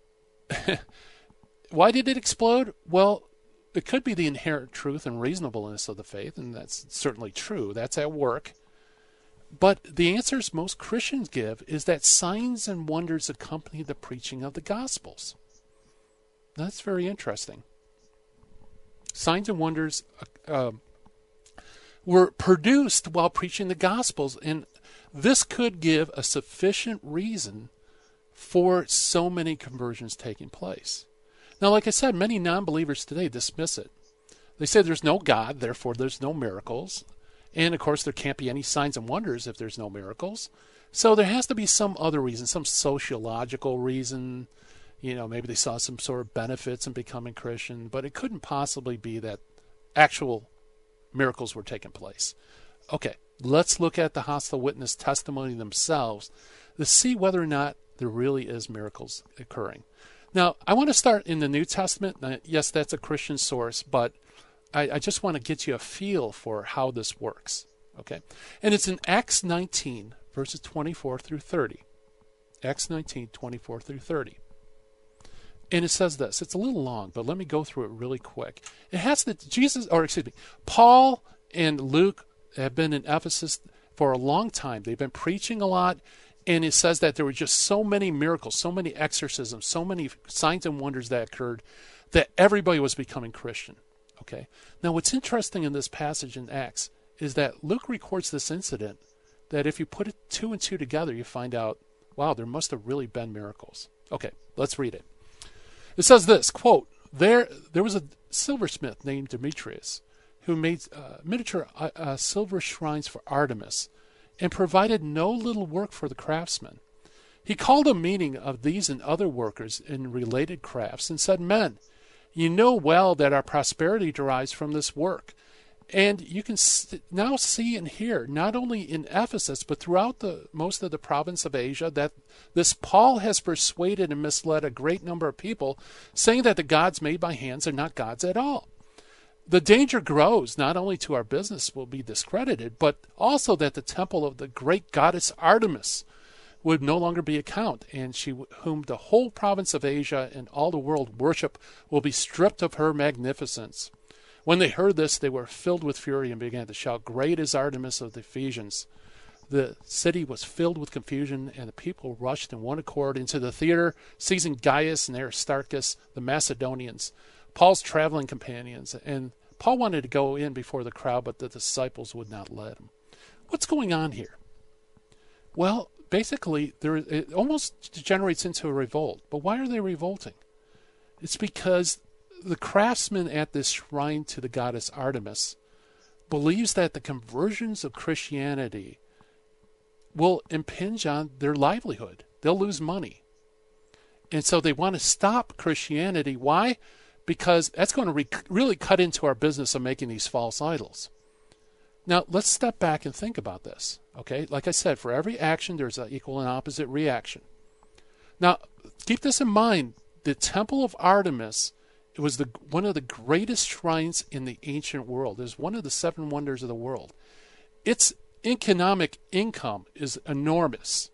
why did it explode? Well, it could be the inherent truth and reasonableness of the faith, and that's certainly true. That's at work. But the answers most Christians give is that signs and wonders accompany the preaching of the Gospels. That's very interesting. Signs and wonders uh, were produced while preaching the Gospels, and this could give a sufficient reason for so many conversions taking place. Now, like I said, many non-believers today dismiss it. They say there's no God, therefore there's no miracles. And, of course, there can't be any signs and wonders if there's no miracles. So there has to be some other reason, some sociological reason. You know, maybe they saw some sort of benefits in becoming Christian, but it couldn't possibly be that actual miracles were taking place. Okay, let's look at the hostile witness testimony themselves to see whether or not there really is miracles occurring. Now, I want to start in the New Testament. Now, yes, that's a Christian source, but I, I just want to get you a feel for how this works. Okay, and it's in Acts nineteen, verses twenty-four through thirty. Acts nineteen, twenty-four through thirty. And it says this. It's a little long, but let me go through it really quick. It has that Jesus, or excuse me, Paul and Luke have been in Ephesus for a long time. They've been preaching a lot. And it says that there were just so many miracles, so many exorcisms, so many signs and wonders that occurred that everybody was becoming Christian. Okay. Now, what's interesting in this passage in Acts is that Luke records this incident that if you put it two and two together, you find out, wow, there must have really been miracles. Okay, let's read it. It says this, quote, there, there was a silversmith named Demetrius who made uh, miniature uh, uh, silver shrines for Artemis, and provided no little work for the craftsmen. He called a meeting of these and other workers in related crafts and said, "Men, you know well that our prosperity derives from this work." And you can now see and hear, not only in Ephesus, but throughout the most of the province of Asia, that this Paul has persuaded and misled a great number of people, saying that the gods made by hands are not gods at all. The danger grows, not only to our business will be discredited, but also that the temple of the great goddess Artemis would no longer be a count, and she whom the whole province of Asia and all the world worship will be stripped of her magnificence. When they heard this, they were filled with fury and began to shout, "Great is Artemis of the Ephesians." The city was filled with confusion, and the people rushed in one accord into the theater, seizing Gaius and Aristarchus, the Macedonians, Paul's traveling companions. And Paul wanted to go in before the crowd, but the disciples would not let him. What's going on here? Well, basically, there, it almost degenerates into a revolt. But why are they revolting? It's because the craftsman at this shrine to the goddess Artemis believes that the conversions of Christianity will impinge on their livelihood. They'll lose money. And so they want to stop Christianity. Why? Because that's going to re- really cut into our business of making these false idols. Now, let's step back and think about this. Okay, like I said, for every action, there's an equal and opposite reaction. Now, keep this in mind. The Temple of Artemis, it was the one of the greatest shrines in the ancient world. It was one of the seven wonders of the world. Its economic income is enormous.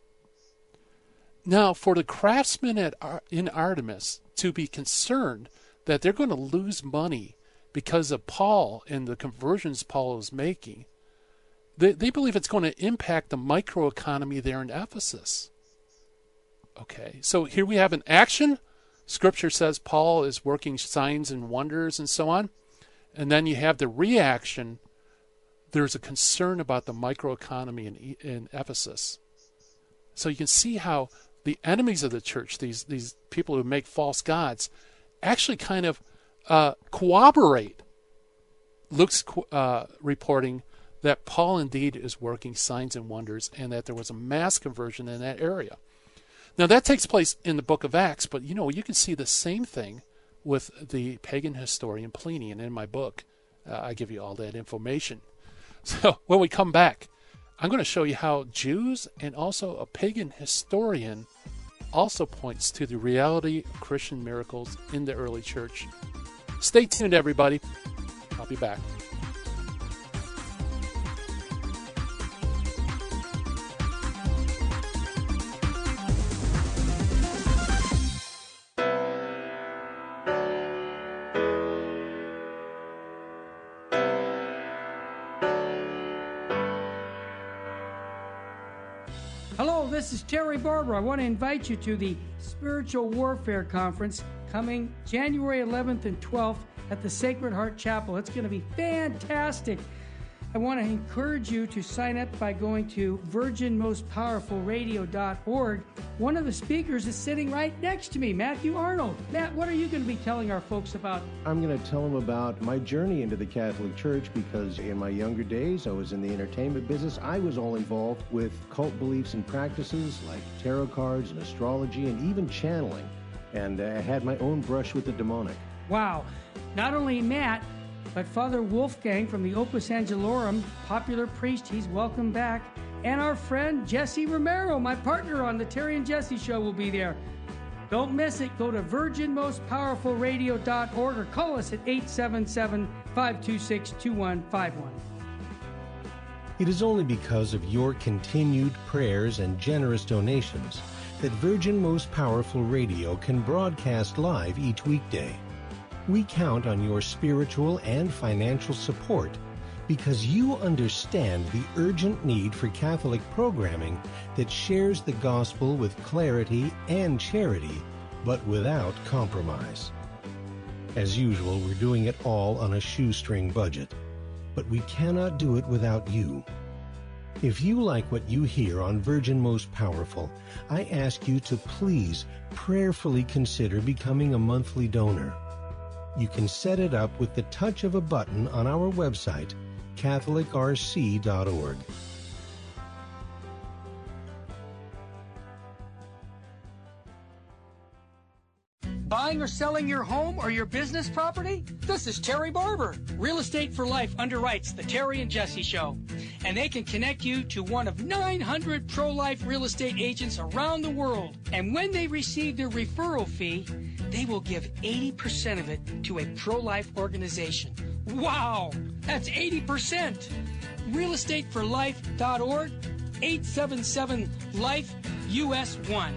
Now, for the craftsmen at in Artemis to be concerned that they're going to lose money because of Paul and the conversions Paul is making, they, they believe it's going to impact the microeconomy there in Ephesus. Okay, so here we have an action. Scripture says Paul is working signs and wonders and so on. And then you have the reaction. There's a concern about the microeconomy in, in Ephesus. So you can see how the enemies of the church, these, these people who make false gods, actually kind of uh, corroborate Luke's uh, reporting that Paul indeed is working signs and wonders and that there was a mass conversion in that area. Now, that takes place in the book of Acts, but, you know, you can see the same thing with the pagan historian Pliny, and in my book, uh, I give you all that information. So when we come back, I'm going to show you how Jews and also a pagan historian also points to the reality of Christian miracles in the early church. Stay tuned, everybody. I'll be back. This is Terry Barber. I want to invite you to the Spiritual Warfare Conference coming January eleventh and twelfth at the Sacred Heart Chapel. It's going to be fantastic. I want to encourage you to sign up by going to virgin most powerful radio dot org. One of the speakers is sitting right next to me, Matthew Arnold. Matt, what are you going to be telling our folks about? I'm going to tell them about my journey into the Catholic Church, because in my younger days, I was in the entertainment business. I was all involved with cult beliefs and practices like tarot cards and astrology and even channeling. And I had my own brush with the demonic. Wow. Not only Matt, but Father Wolfgang from the Opus Angelorum, popular priest, he's welcome back. And our friend Jesse Romero, my partner on the Terry and Jesse Show, will be there. Don't miss it. Go to virgin most powerful radio dot org or call us at eight seven seven, five two six, two one five one. It is only because of your continued prayers and generous donations that Virgin Most Powerful Radio can broadcast live each weekday. We count on your spiritual and financial support because you understand the urgent need for Catholic programming that shares the gospel with clarity and charity, but without compromise. As usual, we're doing it all on a shoestring budget, but we cannot do it without you. If you like what you hear on Virgin Most Powerful, I ask you to please prayerfully consider becoming a monthly donor. You can set it up with the touch of a button on our website, Catholic R C dot org. Buying or selling your home or your business property? This is Terry Barber. Real Estate for Life underwrites the Terry and Jesse Show. And they can connect you to one of nine hundred pro-life real estate agents around the world. And when they receive their referral fee, they will give eighty percent of it to a pro-life organization. Wow! That's eighty percent! real estate for life dot org, eight seven seven life U S one.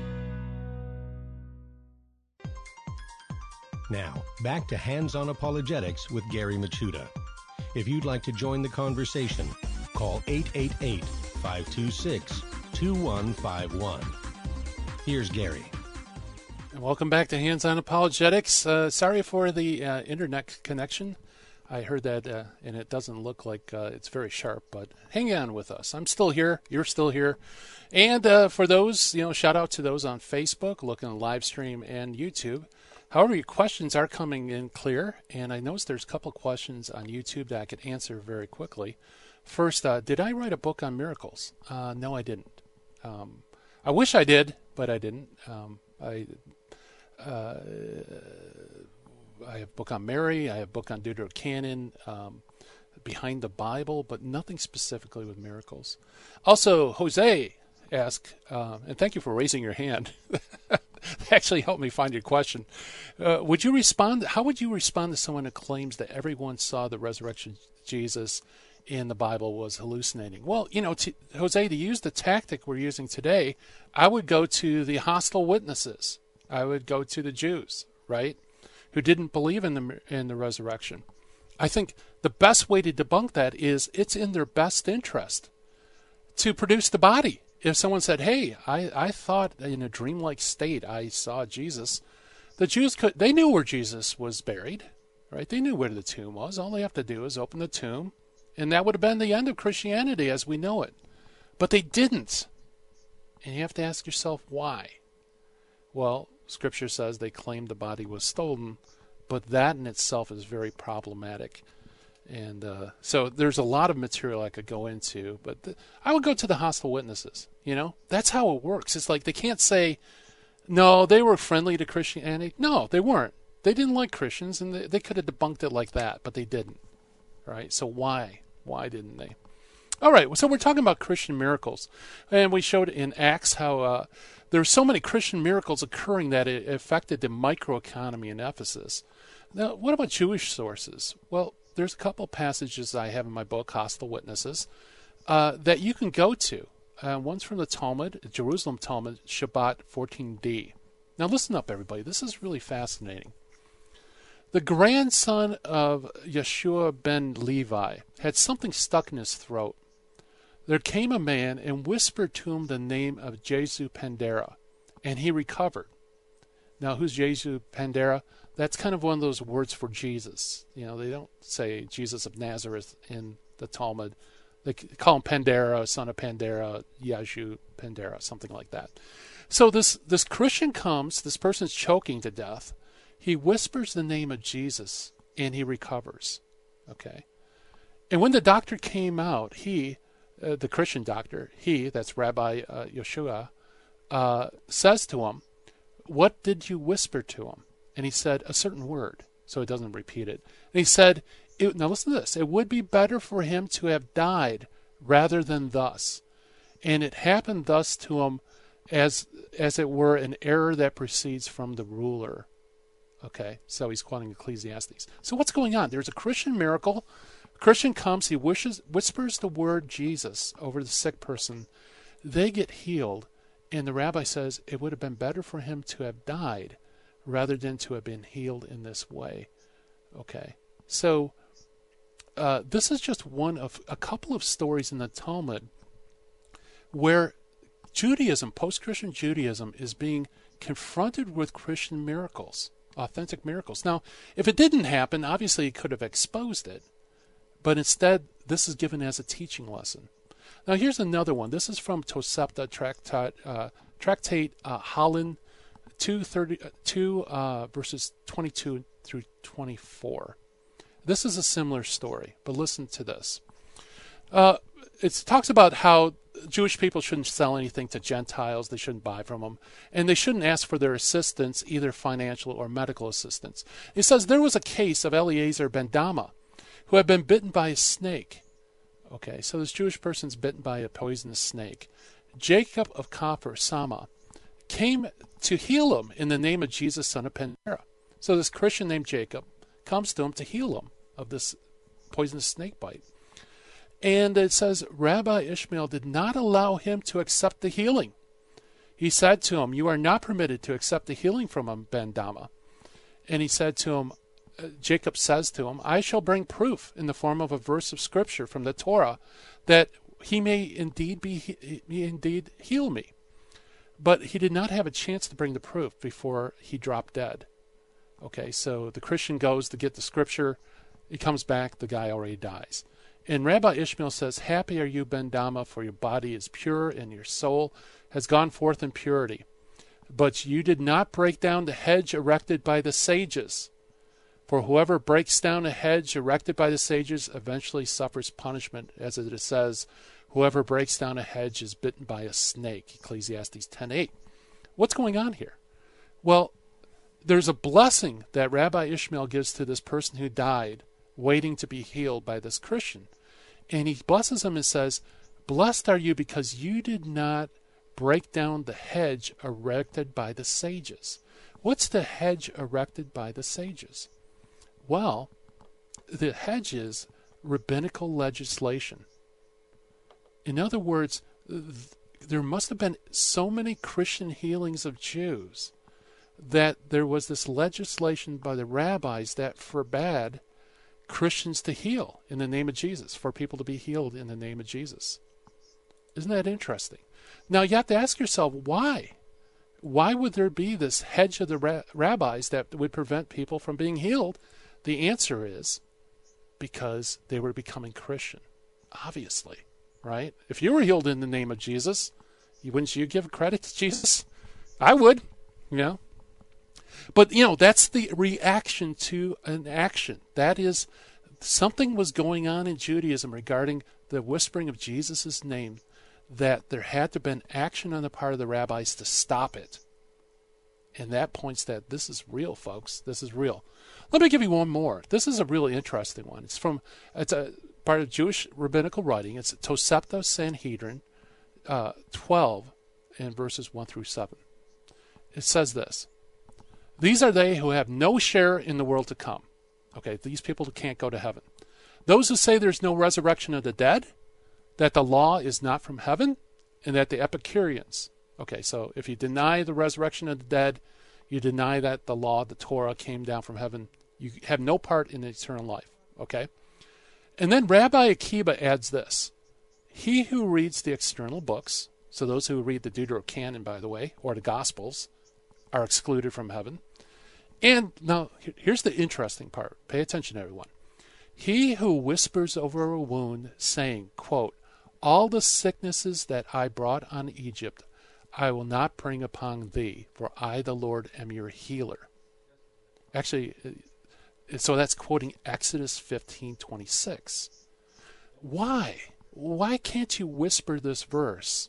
Now, back to Hands-On Apologetics with Gary Michuta. If you'd like to join the conversation, call eight eight eight, five two six, two one five one. Here's Gary. And welcome back to Hands-On Apologetics. Uh, sorry for the uh, internet connection. I heard that, uh, and it doesn't look like uh, it's very sharp, but hang on with us. I'm still here. You're still here. And uh, for those, you know, shout out to those on Facebook, looking at live stream and YouTube. However, your questions are coming in clear, and I noticed there's a couple questions on YouTube that I could answer very quickly. First, uh, did I write a book on miracles? Uh, no, I didn't. Um, I wish I did, but I didn't. Um, I uh, I have a book on Mary. I have a book on Deuterocanon, um, Behind the Bible, but nothing specifically with miracles. Also, Jose asked, uh, and thank you for raising your hand. Actually helped me find your question. Uh, would you respond? How would you respond to someone who claims that everyone saw the resurrection of Jesus in the Bible was hallucinating? Well, you know, to, Jose, to use the tactic we're using today, I would go to the hostile witnesses. I would go to the Jews, right, who didn't believe in the in the resurrection. I think the best way to debunk that is it's in their best interest to produce the body. If someone said, hey, I, I thought in a dreamlike state I saw Jesus, the Jews could, they knew where Jesus was buried, right? They knew where the tomb was. All they have to do is open the tomb, and that would have been the end of Christianity as we know it. But they didn't. And you have to ask yourself why. Well, Scripture says they claimed the body was stolen, but that in itself is very problematic. And uh, so there's a lot of material I could go into, but th- I would go to the hostile witnesses. You know, that's how it works. It's like they can't say, no, they were friendly to Christianity. No, they weren't. They didn't like Christians, and they, they could have debunked it like that, but they didn't. Right? So why? Why didn't they? All right, so we're talking about Christian miracles. And we showed in Acts how uh, there were so many Christian miracles occurring that it affected the microeconomy in Ephesus. Now, what about Jewish sources? Well, there's a couple passages I have in my book, Hostile Witnesses, uh, that you can go to. Uh, one's from the Talmud, Jerusalem Talmud, Shabbat fourteen d. Now listen up, everybody. This is really fascinating. The grandson of Yeshua ben Levi had something stuck in his throat. There came a man and whispered to him the name of Jesu Pandera, and he recovered. Now, who's Jesu Pandera? That's kind of one of those words for Jesus. You know, they don't say Jesus of Nazareth in the Talmud. They call him Pandera, son of Pandera, Yeshu Pandera, something like that. So this, this Christian comes, this person's choking to death. He whispers the name of Jesus, and he recovers. Okay? And when the doctor came out, he, uh, the Christian doctor, he, that's Rabbi uh, Yeshua, uh, says to him, what did you whisper to him? And he said, a certain word, so he doesn't repeat it. And he said, it, now listen to this, it would be better for him to have died rather than thus. And it happened thus to him as as it were an error that proceeds from the ruler. Okay, so he's quoting Ecclesiastes. So what's going on? There's a Christian miracle. A Christian comes, he wishes, whispers the word Jesus over the sick person. They get healed, and the rabbi says it would have been better for him to have died rather than to have been healed in this way. Okay, so uh, this is just one of a couple of stories in the Talmud where Judaism, post-Christian Judaism, is being confronted with Christian miracles, authentic miracles. Now, if it didn't happen, obviously he could have exposed it, but instead this is given as a teaching lesson. Now, here's another one. This is from Tosefta Tractate, uh, Tractate uh, Holland two thirty, two uh, verses twenty-two through twenty-four. This is a similar story, but listen to this. Uh, it talks about how Jewish people shouldn't sell anything to Gentiles. They shouldn't buy from them. And they shouldn't ask for their assistance, either financial or medical assistance. It says there was a case of Eliezer ben Dama, who had been bitten by a snake. Okay, so this Jewish person's bitten by a poisonous snake. Jacob of Kafar, Sama, came to heal him in the name of Jesus, son of Peninnah. So this Christian named Jacob comes to him to heal him of this poisonous snake bite. And it says, Rabbi Ishmael did not allow him to accept the healing. He said to him, you are not permitted to accept the healing from him, Ben Dama. And he said to him, uh, Jacob says to him, I shall bring proof in the form of a verse of scripture from the Torah that he may indeed be he, he indeed heal me. But he did not have a chance to bring the proof before he dropped dead. Okay, so the Christian goes to get the scripture. He comes back, the guy already dies. And Rabbi Ishmael says, happy are you, Ben Dama, for your body is pure and your soul has gone forth in purity. But you did not break down the hedge erected by the sages. For whoever breaks down a hedge erected by the sages eventually suffers punishment, as it says, whoever breaks down a hedge is bitten by a snake, Ecclesiastes ten eight. What's going on here? Well, there's a blessing that Rabbi Ishmael gives to this person who died, waiting to be healed by this Christian. And he blesses him and says, blessed are you because you did not break down the hedge erected by the sages. What's the hedge erected by the sages? Well, the hedge is rabbinical legislation. In other words, th- there must have been so many Christian healings of Jews that there was this legislation by the rabbis that forbade Christians to heal in the name of Jesus, for people to be healed in the name of Jesus. Isn't that interesting? Now you have to ask yourself, why? Why would there be this hedge of the ra- rabbis that would prevent people from being healed? The answer is because they were becoming Christian, obviously, right? If you were healed in the name of Jesus, wouldn't you give credit to Jesus? I would, you know. But, you know, that's the reaction to an action. That is, something was going on in Judaism regarding the whispering of Jesus' name, that there had to have been action on the part of the rabbis to stop it. And that points that this is real, folks. This is real. Let me give you one more. This is a really interesting one. It's from, it's a part of Jewish rabbinical writing. It's Tosefta Sanhedrin uh, twelve and verses one through seven. It says this. These are they who have no share in the world to come. Okay, these people can't go to heaven. Those who say there's no resurrection of the dead, that the law is not from heaven, and that the Epicureans. Okay, so if you deny the resurrection of the dead, you deny that the law, the Torah, came down from heaven, you have no part in eternal life. Okay? And then Rabbi Akiba adds this. He who reads the external books, so those who read the Deuterocanon, by the way, or the Gospels, are excluded from heaven. And now, here's the interesting part. Pay attention, everyone. He who whispers over a wound, saying, quote, all the sicknesses that I brought on Egypt, I will not bring upon thee, for I, the Lord, am your healer. Actually, so that's quoting Exodus fifteen twenty-six. Why? Why can't you whisper this verse?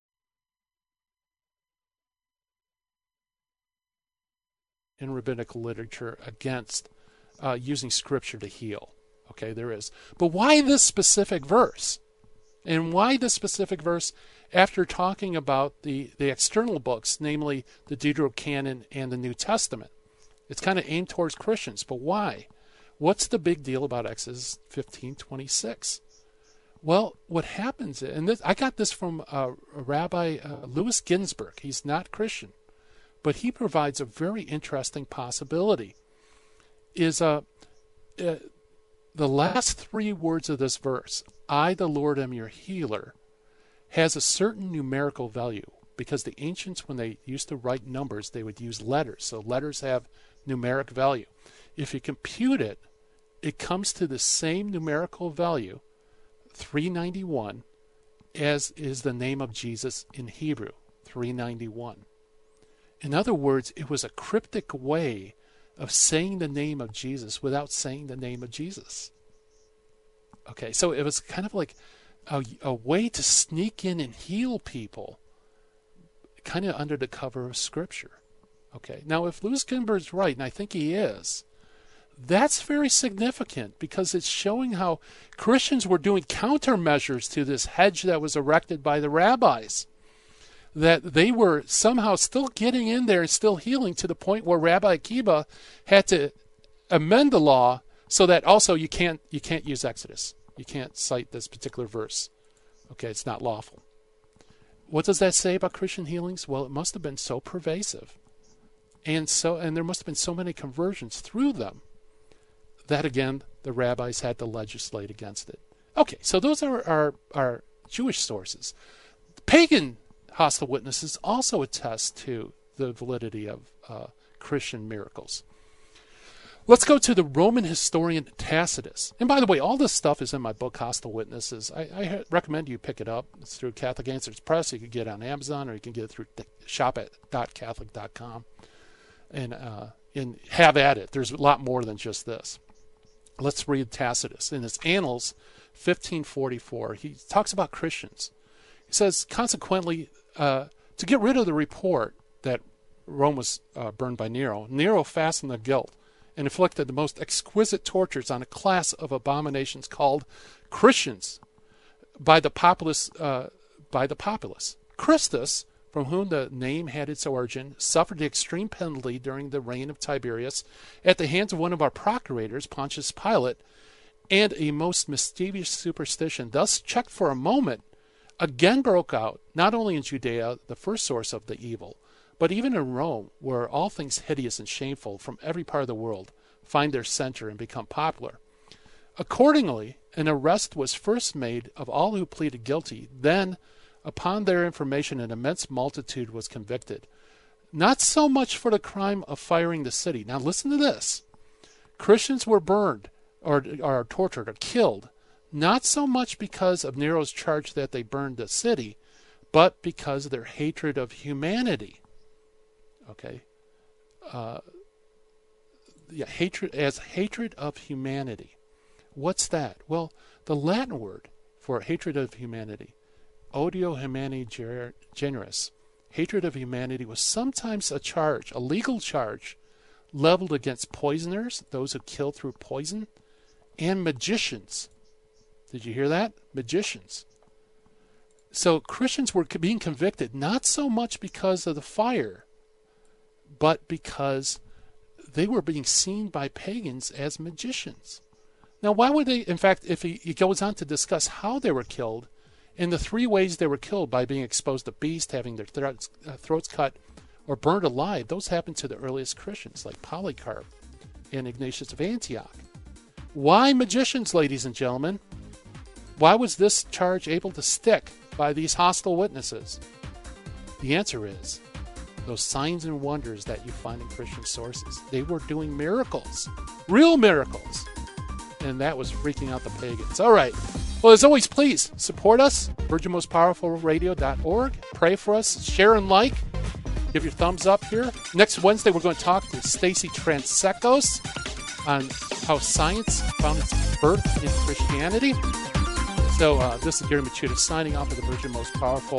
In rabbinical literature against uh, using scripture to heal. Okay, there is. But why this specific verse? And why this specific verse after talking about the, the external books, namely the Deuterocanon and the New Testament? It's kind of aimed towards Christians, but why? What's the big deal about Exodus fifteen twenty-six? Well, what happens, and this, I got this from uh, Rabbi uh, Louis Ginsburg. He's not Christian, but he provides a very interesting possibility. Is uh, uh, the last three words of this verse, I, the Lord, am your healer, has a certain numerical value, because the ancients, when they used to write numbers, they would use letters. So letters have numeric value. If you compute it, it comes to the same numerical value, three ninety-one, as is the name of Jesus in Hebrew, three ninety-one. In other words, it was a cryptic way of saying the name of Jesus without saying the name of Jesus. Okay, so it was kind of like a, a way to sneak in and heal people kind of under the cover of Scripture. Okay, now if Louis Ginberg's right, and I think he is, that's very significant because it's showing how Christians were doing countermeasures to this hedge that was erected by the rabbis. That they were somehow still getting in there and still healing to the point where Rabbi Akiva had to amend the law so that also you can't you can't use Exodus. You can't cite this particular verse. Okay, it's not lawful. What does that say about Christian healings? Well, it must have been so pervasive. And so and there must have been so many conversions through them that again the rabbis had to legislate against it. Okay, so those are our, our Jewish sources. Pagan hostile witnesses also attest to the validity of uh, Christian miracles. Let's go to the Roman historian Tacitus. And by the way, all this stuff is in my book, Hostile Witnesses. I, I recommend you pick it up. It's through Catholic Answers Press. You can get it on Amazon, or you can get it through shop at catholic dot com. And, uh, and have at it. There's a lot more than just this. Let's read Tacitus. In his Annals, fifteen forty-four, he talks about Christians. He says, consequently, uh, to get rid of the report that Rome was uh, burned by Nero, Nero fastened the guilt and inflicted the most exquisite tortures on a class of abominations called Christians by the populace. Uh, by the populace. Christus, from whom the name had its origin, suffered the extreme penalty during the reign of Tiberius at the hands of one of our procurators, Pontius Pilate, and a most mischievous superstition, thus checked for a moment, again broke out, not only in Judea, the first source of the evil, but even in Rome, where all things hideous and shameful from every part of the world find their center and become popular. Accordingly, an arrest was first made of all who pleaded guilty. Then, upon their information, an immense multitude was convicted. Not so much for the crime of firing the city. Now listen to this. Christians were burned or, or tortured or killed, not so much because of Nero's charge that they burned the city, but because of their hatred of humanity. Okay? Uh, yeah, hatred as hatred of humanity. What's that? Well, the Latin word for hatred of humanity, odio humani generis, hatred of humanity, was sometimes a charge, a legal charge, leveled against poisoners, those who kill through poison, and magicians. Did you hear that? Magicians. So Christians were being convicted not so much because of the fire, but because they were being seen by pagans as magicians. Now, why would they, in fact, if he, he goes on to discuss how they were killed, and the three ways they were killed by being exposed to beasts, having their throats, uh, throats cut, or burned alive, those happened to the earliest Christians, like Polycarp and Ignatius of Antioch. Why magicians, ladies and gentlemen? Why was this charge able to stick by these hostile witnesses? The answer is those signs and wonders that you find in Christian sources. They were doing miracles, real miracles, and that was freaking out the pagans. All right. Well, as always, please support us, virgin most powerful radio dot org. Pray for us, share and like. Give your thumbs up here. Next Wednesday, we're going to talk to Stacy Transekos on how science found its birth in Christianity. So uh, this is Gary Machuda signing off of the Virgin Most Powerful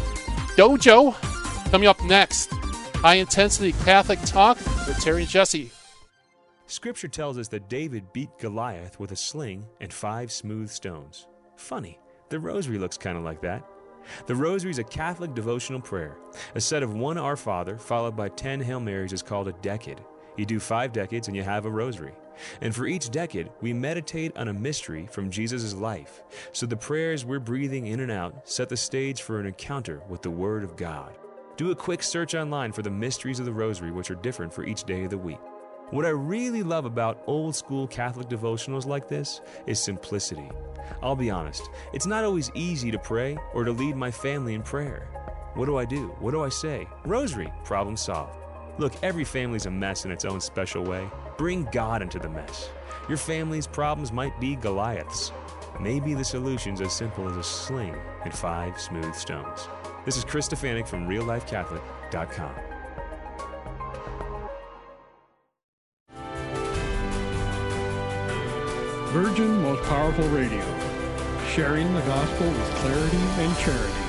Dojo. Coming up next, High Intensity Catholic Talk with Terry and Jesse. Scripture tells us that David beat Goliath with a sling and five smooth stones. Funny, the rosary looks kind of like that. The rosary is a Catholic devotional prayer. A set of one Our Father followed by ten Hail Marys is called a decade. You do five decades and you have a rosary. And for each decade, we meditate on a mystery from Jesus' life. So the prayers we're breathing in and out set the stage for an encounter with the Word of God. Do a quick search online for the mysteries of the rosary, which are different for each day of the week. What I really love about old-school Catholic devotionals like this is simplicity. I'll be honest, it's not always easy to pray or to lead my family in prayer. What do I do? What do I say? Rosary, problem solved. Look, every family's a mess in its own special way. Bring God into the mess. Your family's problems might be Goliaths. Maybe the solution's as simple as a sling and five smooth stones. This is Chris Stefanik from real life catholic dot com. Virgin Most Powerful Radio, sharing the gospel with clarity and charity.